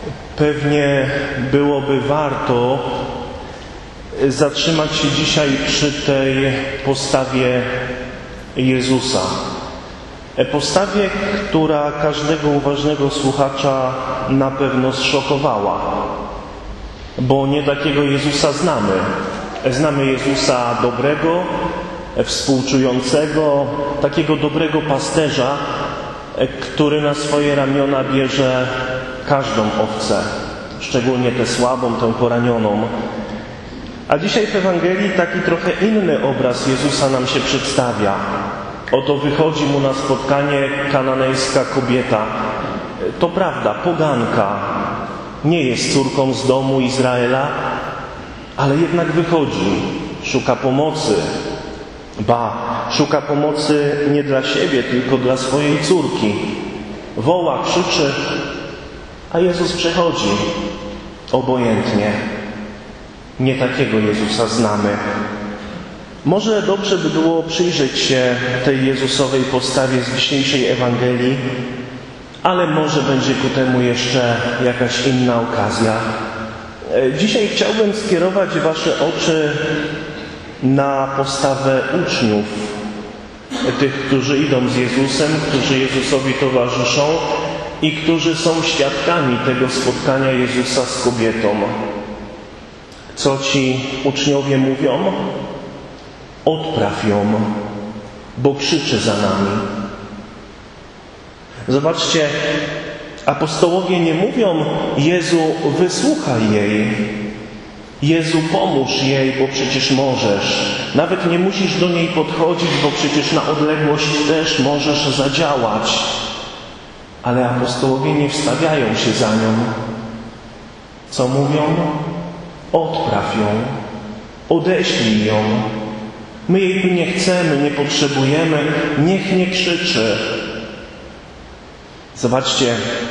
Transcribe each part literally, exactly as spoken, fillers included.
Pewnie byłoby warto zatrzymać się dzisiaj przy tej postawie Jezusa. Postawie, która każdego uważnego słuchacza na pewno zszokowała, bo nie takiego Jezusa znamy. Znamy Jezusa dobrego, współczującego, takiego dobrego pasterza, który na swoje ramiona bierze każdą owcę, szczególnie tę słabą, tę poranioną. A dzisiaj w Ewangelii taki trochę inny obraz Jezusa nam się przedstawia. Oto wychodzi mu na spotkanie kananejska kobieta. To prawda, poganka, nie jest córką z domu Izraela, ale jednak wychodzi, szuka pomocy. Ba, szuka pomocy nie dla siebie, tylko dla swojej córki. Woła, krzyczy, a Jezus przechodzi obojętnie. Nie takiego Jezusa znamy. Może dobrze by było przyjrzeć się tej Jezusowej postawie z dzisiejszej Ewangelii, ale może będzie ku temu jeszcze jakaś inna okazja. Dzisiaj chciałbym skierować Wasze oczy na postawę uczniów, tych, którzy idą z Jezusem, którzy Jezusowi towarzyszą i którzy są świadkami tego spotkania Jezusa z kobietą. Co ci uczniowie mówią? Odpraw ją, bo krzyczy za nami. Zobaczcie, apostołowie nie mówią: Jezu, wysłuchaj jej. Jezu, pomóż jej, bo przecież możesz. Nawet nie musisz do niej podchodzić, bo przecież na odległość też możesz zadziałać. Ale apostołowie nie wstawiają się za nią. Co mówią? Odpraw ją, odeślij ją. My jej tu nie chcemy, nie potrzebujemy, niech nie krzyczy. Zobaczcie,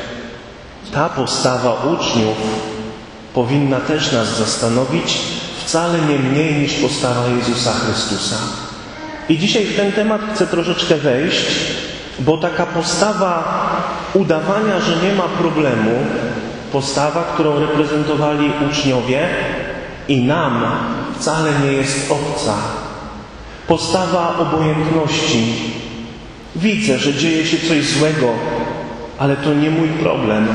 ta postawa uczniów powinna też nas zastanowić, wcale nie mniej niż postawa Jezusa Chrystusa. I dzisiaj w ten temat chcę troszeczkę wejść, bo taka postawa udawania, że nie ma problemu, postawa, którą reprezentowali uczniowie i nam wcale nie jest obca. Postawa obojętności. Widzę, że dzieje się coś złego, ale to nie mój problem.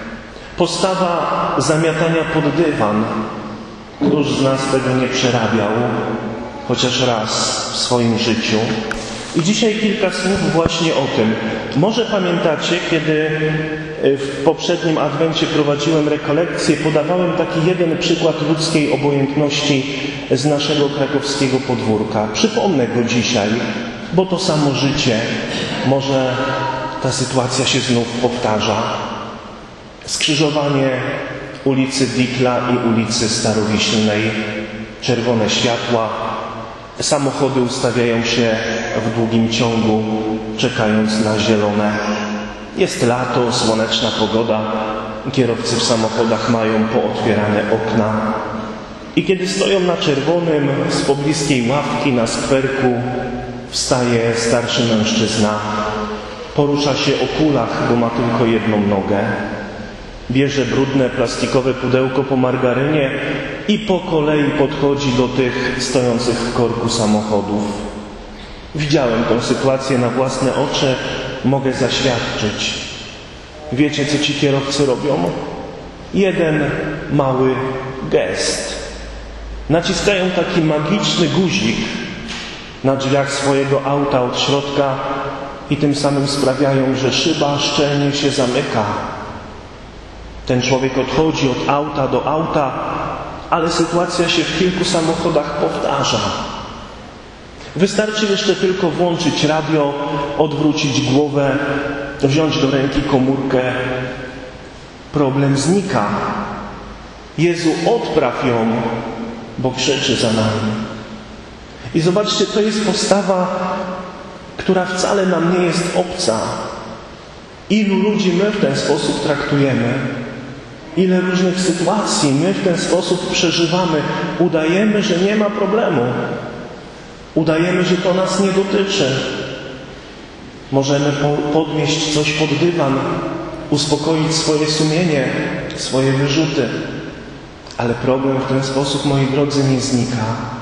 Postawa zamiatania pod dywan. Któż z nas tego nie przerabiał chociaż raz w swoim życiu? I dzisiaj kilka słów właśnie o tym. Może pamiętacie, kiedy w poprzednim Adwencie prowadziłem rekolekcję, podawałem taki jeden przykład ludzkiej obojętności z naszego krakowskiego podwórka. Przypomnę go dzisiaj, bo to samo życie. Może ta sytuacja się znów powtarza. Skrzyżowanie ulicy Dikla i ulicy Starowiślnej. Czerwone światła. Samochody ustawiają się w długim ciągu, czekając na zielone. Jest lato, słoneczna pogoda. Kierowcy w samochodach mają pootwierane okna. I kiedy stoją na czerwonym, z pobliskiej ławki na skwerku, wstaje starszy mężczyzna. Porusza się o kulach, bo ma tylko jedną nogę. Bierze brudne plastikowe pudełko po margarynie i po kolei podchodzi do tych stojących w korku samochodów. Widziałem tę sytuację na własne oczy, mogę zaświadczyć. Wiecie, co ci kierowcy robią? Jeden mały gest. Naciskają taki magiczny guzik na drzwiach swojego auta od środka i tym samym sprawiają, że szyba szczelnie się zamyka. Ten człowiek odchodzi od auta do auta, ale sytuacja się w kilku samochodach powtarza. Wystarczy jeszcze tylko włączyć radio, odwrócić głowę, wziąć do ręki komórkę. Problem znika. Jezu, odpraw ją, bo krzyczy za nami. I zobaczcie, to jest postawa, która wcale nam nie jest obca. Ilu ludzi my w ten sposób traktujemy? Ile różnych sytuacji my w ten sposób przeżywamy? Udajemy, że nie ma problemu. Udajemy, że to nas nie dotyczy. Możemy podmieść coś pod dywan, uspokoić swoje sumienie, swoje wyrzuty. Ale problem w ten sposób, moi drodzy, nie znika.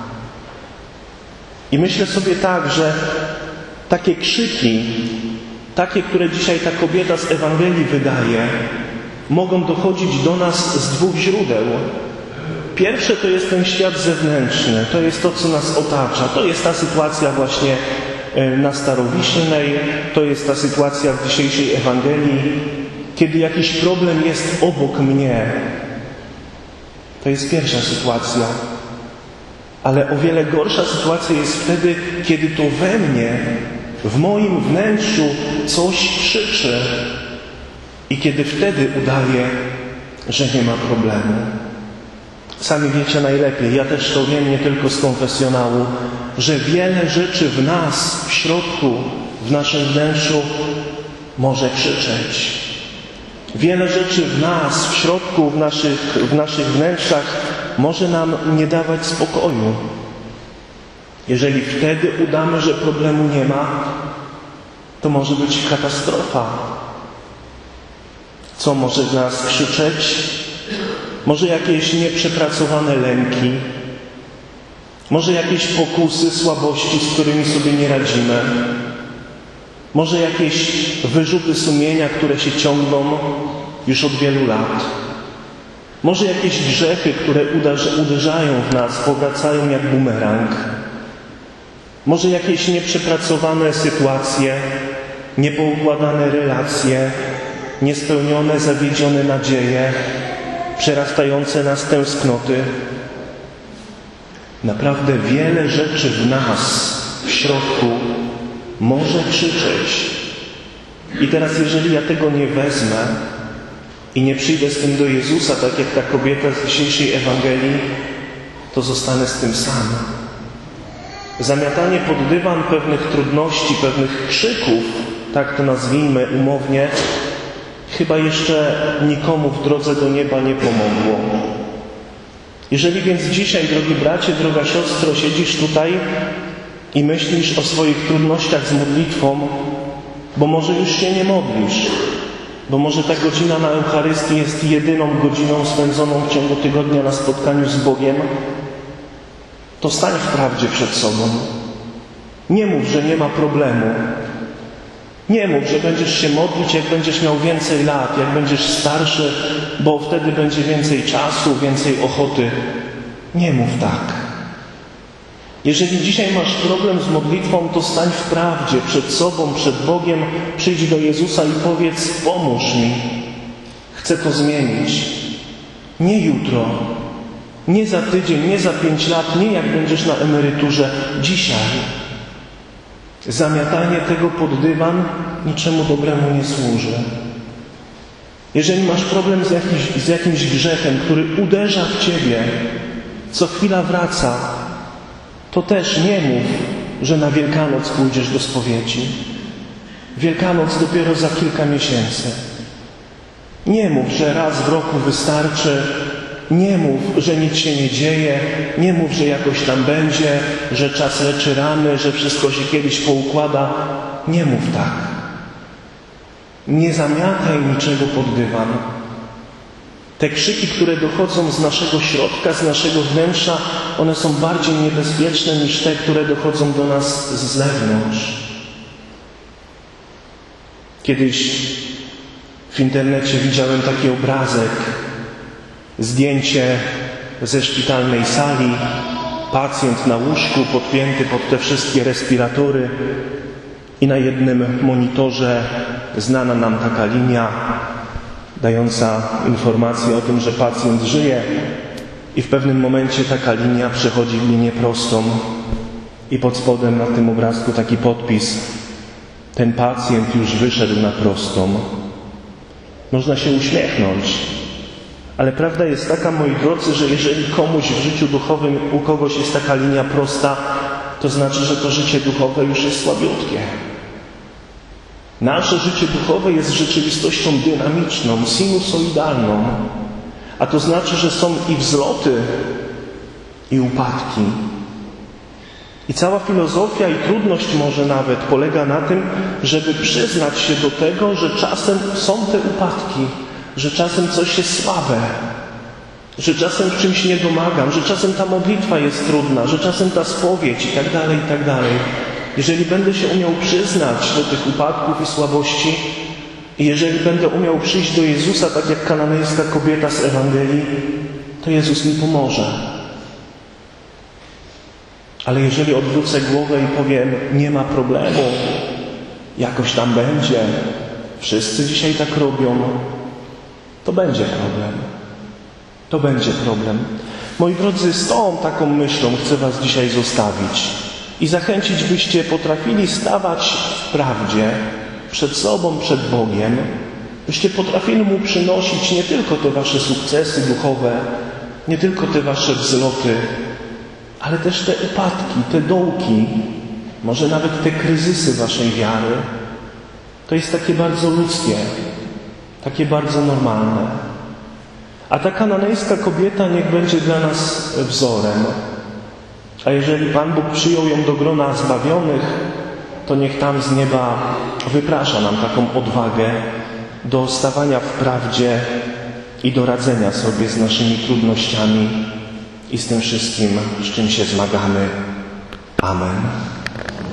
I myślę sobie tak, że takie krzyki, takie, które dzisiaj ta kobieta z Ewangelii wydaje, mogą dochodzić do nas z dwóch źródeł. Pierwsze to jest ten świat zewnętrzny, to jest to, co nas otacza, to jest ta sytuacja właśnie na Starowiślnej, to jest ta sytuacja w dzisiejszej Ewangelii, kiedy jakiś problem jest obok mnie. To jest pierwsza sytuacja. Ale o wiele gorsza sytuacja jest wtedy, kiedy to we mnie, w moim wnętrzu coś krzyczy i kiedy wtedy udaję, że nie ma problemu. Sami wiecie najlepiej, ja też to wiem nie tylko z konfesjonału, że wiele rzeczy w nas, w środku, w naszym wnętrzu może krzyczeć. Wiele rzeczy w nas, w środku, w naszych, w naszych wnętrzach może nam nie dawać spokoju. Jeżeli wtedy udamy, że problemu nie ma, to może być katastrofa. Co może w nas krzyczeć? Może jakieś nieprzepracowane lęki, może jakieś pokusy, słabości, z którymi sobie nie radzimy, może jakieś wyrzuty sumienia, które się ciągną już od wielu lat, może jakieś grzechy, które uderzają w nas, powracają jak bumerang, może jakieś nieprzepracowane sytuacje, niepoukładane relacje, niespełnione, zawiedzione nadzieje, przerastające nas tęsknoty. Naprawdę wiele rzeczy w nas, w środku, może krzyczeć. I teraz, jeżeli ja tego nie wezmę i nie przyjdę z tym do Jezusa, tak jak ta kobieta z dzisiejszej Ewangelii, to zostanę z tym sam. Zamiatanie pod dywan pewnych trudności, pewnych krzyków, tak to nazwijmy umownie, chyba jeszcze nikomu w drodze do nieba nie pomogło. Jeżeli więc dzisiaj, drogi bracie, droga siostro, siedzisz tutaj i myślisz o swoich trudnościach z modlitwą, bo może już się nie modlisz, bo może ta godzina na Eucharystii jest jedyną godziną spędzoną w ciągu tygodnia na spotkaniu z Bogiem, to stań w prawdzie przed sobą. Nie mów, że nie ma problemu. Nie mów, że będziesz się modlić, jak będziesz miał więcej lat, jak będziesz starszy, bo wtedy będzie więcej czasu, więcej ochoty. Nie mów tak. Jeżeli dzisiaj masz problem z modlitwą, to stań w prawdzie przed sobą, przed Bogiem, przyjdź do Jezusa i powiedz: pomóż mi. Chcę to zmienić. Nie jutro, nie za tydzień, nie za pięć lat, nie jak będziesz na emeryturze. Dzisiaj. Zamiatanie tego pod dywan niczemu dobremu nie służy. Jeżeli masz problem z, jakiś, z jakimś grzechem, który uderza w ciebie, co chwila wraca, to też nie mów, że na Wielkanoc pójdziesz do spowiedzi. Wielkanoc dopiero za kilka miesięcy. Nie mów, że raz w roku wystarczy. Nie mów, że nic się nie dzieje. Nie mów, że jakoś tam będzie, że czas leczy rany, że wszystko się kiedyś poukłada. Nie mów tak. Nie zamiataj niczego pod dywan. Te krzyki, które dochodzą z naszego środka, z naszego wnętrza, one są bardziej niebezpieczne niż te, które dochodzą do nas z zewnątrz. Kiedyś w internecie widziałem taki obrazek, zdjęcie ze szpitalnej sali, pacjent na łóżku podpięty pod te wszystkie respiratory i na jednym monitorze znana nam taka linia dająca informację o tym, że pacjent żyje, i w pewnym momencie taka linia przechodzi w linię prostą i pod spodem na tym obrazku taki podpis: ten pacjent już wyszedł na prostą. Można się uśmiechnąć, ale prawda jest taka, moi drodzy, że jeżeli komuś w życiu duchowym, u kogoś jest taka linia prosta, to znaczy, że to życie duchowe już jest słabiutkie. Nasze życie duchowe jest rzeczywistością dynamiczną, sinusoidalną, a to znaczy, że są i wzloty, i upadki. I cała filozofia i trudność może nawet polega na tym, żeby przyznać się do tego, że czasem są te upadki, że czasem coś jest słabe, że czasem w czymś nie domagam, że czasem ta modlitwa jest trudna, że czasem ta spowiedź i tak dalej, i tak dalej. Jeżeli będę się umiał przyznać do tych upadków i słabości i jeżeli będę umiał przyjść do Jezusa, tak jak kananejska kobieta z Ewangelii, to Jezus mi pomoże. Ale jeżeli odwrócę głowę i powiem, nie ma problemu, jakoś tam będzie, wszyscy dzisiaj tak robią, to będzie problem. To będzie problem. Moi drodzy, z tą taką myślą chcę was dzisiaj zostawić i zachęcić, byście potrafili stawać w prawdzie przed sobą, przed Bogiem, byście potrafili Mu przynosić nie tylko te wasze sukcesy duchowe, nie tylko te wasze wzloty, ale też te upadki, te dołki, może nawet te kryzysy waszej wiary. To jest takie bardzo ludzkie, takie bardzo normalne. A ta kananejska kobieta niech będzie dla nas wzorem. A jeżeli Pan Bóg przyjął ją do grona zbawionych, to niech tam z nieba wyprasza nam taką odwagę do stawania w prawdzie i do radzenia sobie z naszymi trudnościami i z tym wszystkim, z czym się zmagamy. Amen.